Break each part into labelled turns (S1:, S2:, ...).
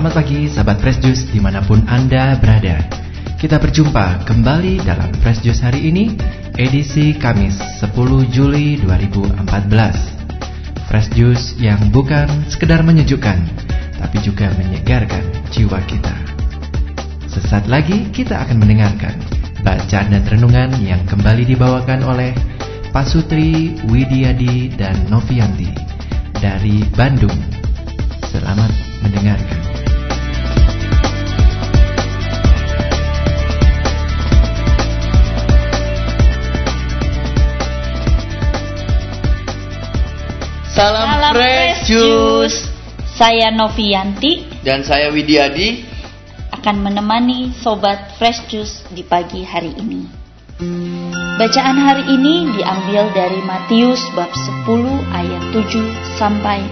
S1: Selamat pagi sahabat Fresh Juice dimanapun Anda berada. Kita berjumpa kembali dalam Fresh Juice hari ini, edisi Kamis 10 Juli 2014. Fresh Juice yang bukan sekedar menyejukkan, tapi juga menyegarkan jiwa kita. Sesaat lagi kita akan mendengarkan bacaan dan renungan yang kembali dibawakan oleh Pak Sutri, Widiadi, dan Novianti dari Bandung. Selamat mendengarkan.
S2: Salam Fresh Juice.
S3: Saya Novianti
S2: Dan saya Widiadi
S3: akan menemani Sobat Fresh Juice di pagi hari ini. Bacaan hari ini diambil dari Matius bab 10 ayat 7 sampai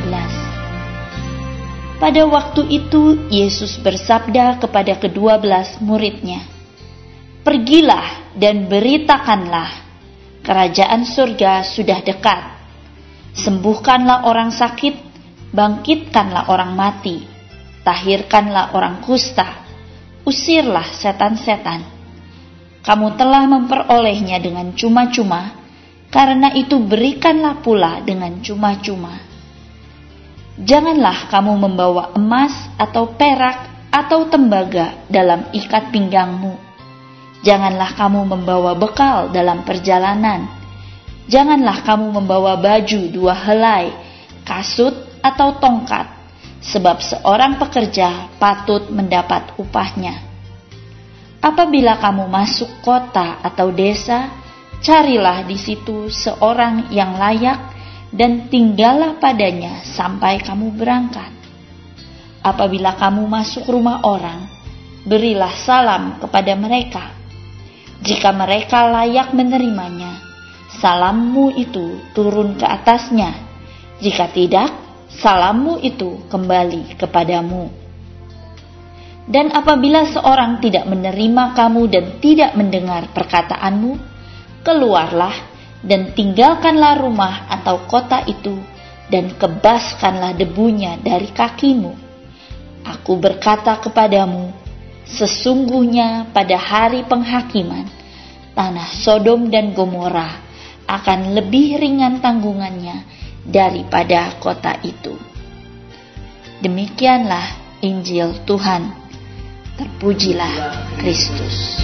S3: 15. Pada waktu itu Yesus bersabda kepada ke-12 muridnya, "Pergilah dan beritakanlah, kerajaan surga sudah dekat. Sembuhkanlah orang sakit, bangkitkanlah orang mati, tahirkanlah orang kusta, usirlah setan-setan. Kamu telah memperolehnya dengan cuma-cuma, karena itu berikanlah pula dengan cuma-cuma. Janganlah kamu membawa emas atau perak atau tembaga dalam ikat pinggangmu. Janganlah kamu membawa bekal dalam perjalanan. Janganlah kamu membawa baju 2 helai, kasut atau tongkat, sebab seorang pekerja patut mendapat upahnya. Apabila kamu masuk kota atau desa, carilah di situ seorang yang layak dan tinggallah padanya sampai kamu berangkat. Apabila kamu masuk rumah orang, berilah salam kepada mereka. Jika mereka layak menerimanya, salammu itu turun ke atasnya. Jika tidak, salammu itu kembali kepadamu. Dan apabila seorang tidak menerima kamu dan tidak mendengar perkataanmu, keluarlah dan tinggalkanlah rumah atau kota itu dan kebaskanlah debunya dari kakimu. Aku berkata kepadamu, sesungguhnya pada hari penghakiman, tanah Sodom dan Gomora akan lebih ringan tanggungannya daripada kota itu." Demikianlah Injil Tuhan. Terpujilah Kristus.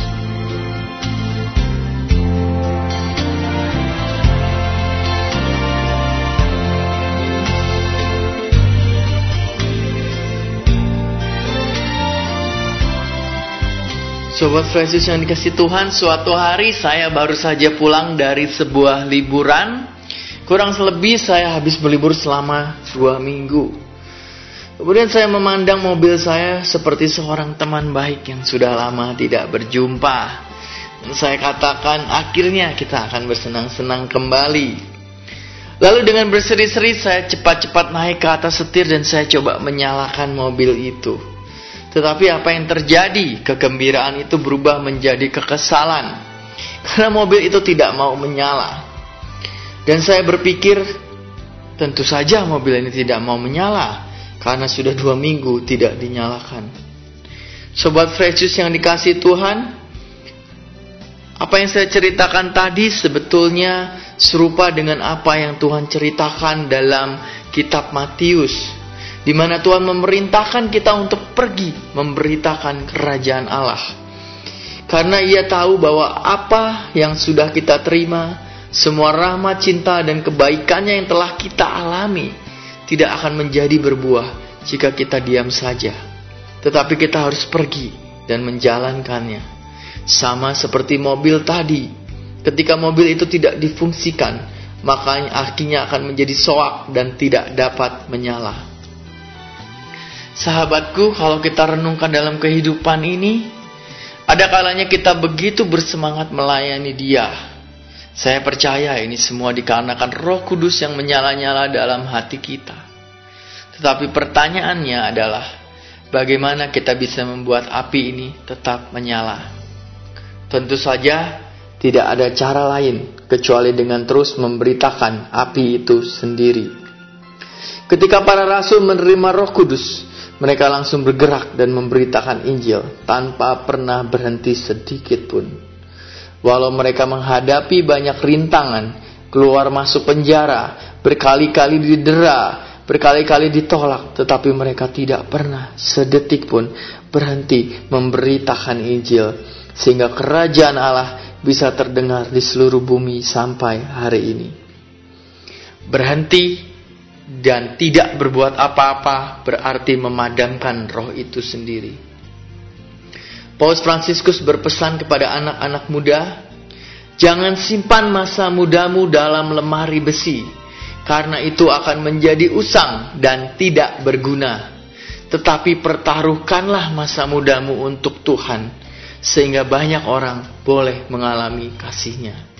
S2: Sobat Fresh Juice yang dikasih Tuhan, suatu hari saya baru saja pulang dari sebuah liburan. Kurang lebih saya habis berlibur selama 2 minggu. Kemudian saya memandang mobil saya seperti seorang teman baik yang sudah lama tidak berjumpa. Dan saya katakan, akhirnya kita akan bersenang-senang kembali. Lalu dengan berseri-seri saya cepat-cepat naik ke atas setir dan saya coba menyalakan mobil itu. Tetapi apa yang terjadi? Kegembiraan itu berubah menjadi kekesalan, karena mobil itu tidak mau menyala. Dan saya berpikir, tentu saja mobil ini tidak mau menyala, karena sudah 2 minggu tidak dinyalakan. Sobat Fresh Juice yang dikasih Tuhan, apa yang saya ceritakan tadi sebetulnya serupa dengan apa yang Tuhan ceritakan dalam kitab Matius, di mana Tuhan memerintahkan kita untuk pergi memberitakan kerajaan Allah. Karena Ia tahu bahwa apa yang sudah kita terima, semua rahmat, cinta, dan kebaikannya yang telah kita alami, tidak akan menjadi berbuah jika kita diam saja. Tetapi kita harus pergi dan menjalankannya. Sama seperti mobil tadi. Ketika mobil itu tidak difungsikan, maka akhirnya akan menjadi soak dan tidak dapat menyala. Sahabatku, kalau kita renungkan dalam kehidupan ini, ada kalanya kita begitu bersemangat melayani Dia. Saya percaya ini semua dikarenakan Roh Kudus yang menyala-nyala dalam hati kita. Tetapi pertanyaannya adalah, bagaimana kita bisa membuat api ini tetap menyala? Tentu saja tidak ada cara lain kecuali dengan terus memberitakan api itu sendiri. Ketika para rasul menerima Roh Kudus, Mereka langsung bergerak dan memberitakan Injil tanpa pernah berhenti sedikit pun. Walau mereka menghadapi banyak rintangan, keluar masuk penjara, berkali-kali didera, berkali-kali ditolak, tetapi mereka tidak pernah sedetik pun berhenti memberitakan Injil, sehingga kerajaan Allah bisa terdengar di seluruh bumi sampai hari ini. Berhenti dan tidak berbuat apa-apa berarti memadamkan roh itu sendiri. Paus Fransiskus berpesan kepada anak-anak muda, jangan simpan masa mudamu dalam lemari besi, karena itu akan menjadi usang dan tidak berguna. Tetapi pertaruhkanlah masa mudamu untuk Tuhan, sehingga banyak orang boleh mengalami kasih-Nya.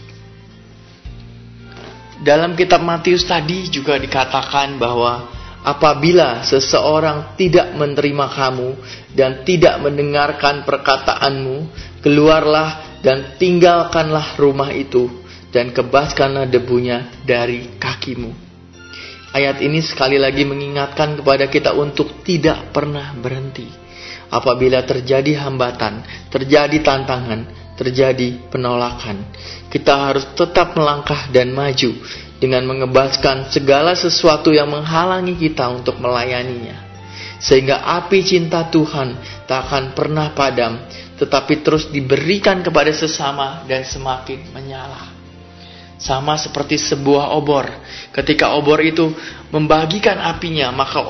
S2: Dalam kitab Matius tadi juga dikatakan bahwa apabila seseorang tidak menerima kamu dan tidak mendengarkan perkataanmu, keluarlah dan tinggalkanlah rumah itu dan kebaskanlah debunya dari kakimu. Ayat ini sekali lagi mengingatkan kepada kita untuk tidak pernah berhenti. Apabila terjadi hambatan, terjadi tantangan, terjadi penolakan, kita harus tetap melangkah dan maju dengan mengebaskan segala sesuatu yang menghalangi kita untuk melayaninya. Sehingga api cinta Tuhan tak akan pernah padam, tetapi terus diberikan kepada sesama dan semakin menyala. Sama seperti sebuah obor. Ketika obor itu membagikan apinya, maka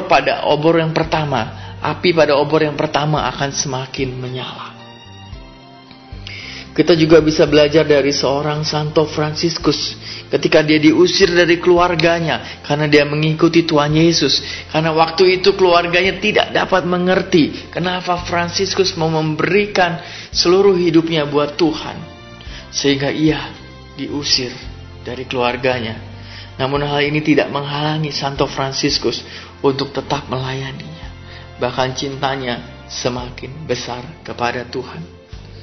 S2: api pada obor yang pertama akan semakin menyala. Kita juga bisa belajar dari seorang Santo Fransiskus ketika dia diusir dari keluarganya karena dia mengikuti Tuhan Yesus. Karena waktu itu keluarganya tidak dapat mengerti kenapa Fransiskus mau memberikan seluruh hidupnya buat Tuhan, sehingga ia diusir dari keluarganya. Namun hal ini tidak menghalangi Santo Fransiskus untuk tetap melayaninya. Bahkan cintanya semakin besar kepada Tuhan.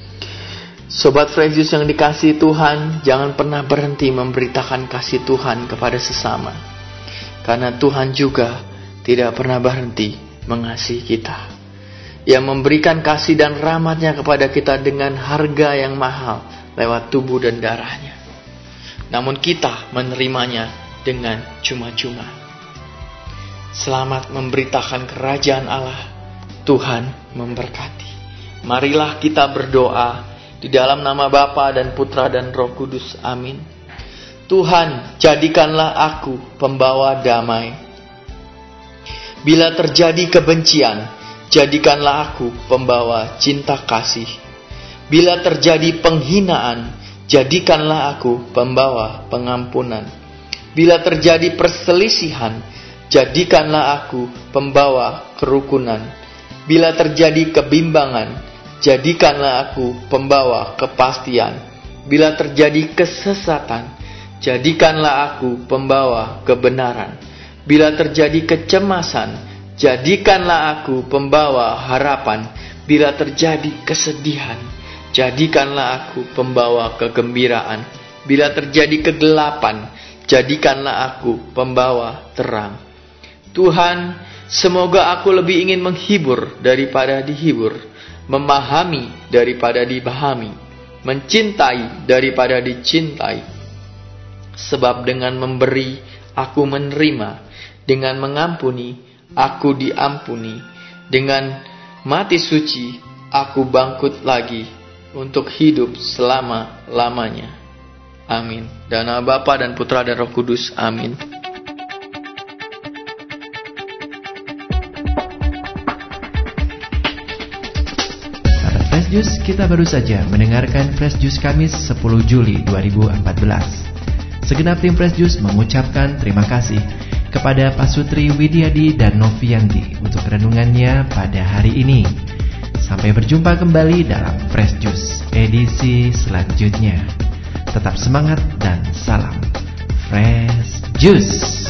S2: Sobat Fresh Juice yang dikasihi Tuhan, jangan pernah berhenti memberitakan kasih Tuhan kepada sesama. Karena Tuhan juga tidak pernah berhenti mengasihi kita. Yang memberikan kasih dan rahmat-Nya kepada kita dengan harga yang mahal lewat tubuh dan darah-Nya. Namun kita menerimanya dengan cuma-cuma. Selamat memberitakan kerajaan Allah. Tuhan memberkati. Marilah kita berdoa di dalam nama Bapa dan Putra dan Roh Kudus. Amin. Tuhan, jadikanlah aku pembawa damai. Bila terjadi kebencian, jadikanlah aku pembawa cinta kasih. Bila terjadi penghinaan, jadikanlah aku pembawa pengampunan. Bila terjadi perselisihan, jadikanlah aku pembawa kerukunan. Bila terjadi kebimbangan, jadikanlah aku pembawa kepastian. Bila terjadi kesesatan, jadikanlah aku pembawa kebenaran. Bila terjadi kecemasan, jadikanlah aku pembawa harapan. Bila terjadi kesedihan, jadikanlah aku pembawa kegembiraan. Bila terjadi kegelapan, jadikanlah aku pembawa terang. Tuhan, semoga aku lebih ingin menghibur daripada dihibur, memahami daripada dipahami, mencintai daripada dicintai. Sebab dengan memberi, aku menerima. Dengan mengampuni, aku diampuni. Dengan mati suci, aku bangkit lagi untuk hidup selama-lamanya. Amin. Dan nama Bapa dan Putra dan Roh Kudus. Amin.
S1: Fresh Juice, kita baru saja mendengarkan Fresh Juice Kamis 10 Juli 2014. Segenap tim Fresh Juice mengucapkan terima kasih kepada Pasutri Widyadi dan Novianti untuk renungannya pada hari ini. Sampai berjumpa kembali dalam Fresh Juice edisi selanjutnya. Tetap semangat dan salam Fresh Juice.